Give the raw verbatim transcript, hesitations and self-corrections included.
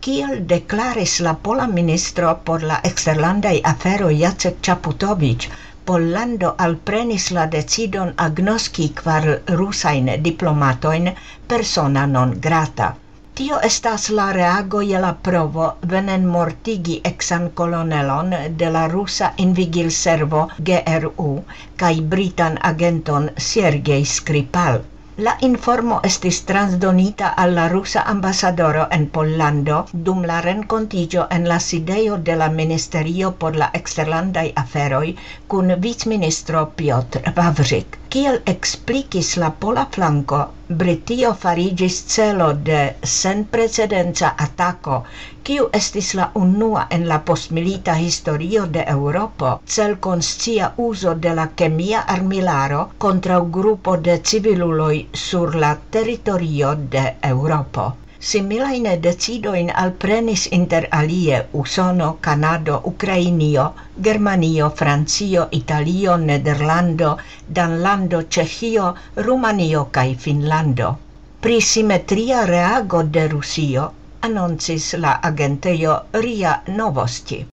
Kiel deklaris la pola ministro por la eksterlandaj aferoj Jacek Čaputovič, Pollando alprenis la decidon agnoski kvar rusajn diplomatojn persona non grata. Tio estas la reago je la provo venen mortigi exan kolonelon de la rusa invigilservo G R U kaj britan agenton Sergej Skripal. La informo estis transdonita al la rusa ambasadoro en Pollando dum la renkontiĝo en la sidejo de la Ministerio por la eksterlandaj aferoj kun vicministro Piotr Wawrzyk. Kiel eksplikis la pola flanko, Britio fariĝis celo de senprecedenca atako, kiu estis la unua en la postmilita historio de Eŭropo, celkonscia uzo de la kemia armilaro kontraŭ grupo de civiluloj sur la teritorio de Eŭropo. Similajn decidojn alprenis inter alie Usono, Kanado, Ukrainio, Germanio, Francio, Italio, Nederlando, Danlando, Ĉeĥio, Rumanio kaj Finnlando. Pri simetria reago de Rusio anoncis la agentejo R I A Novosti.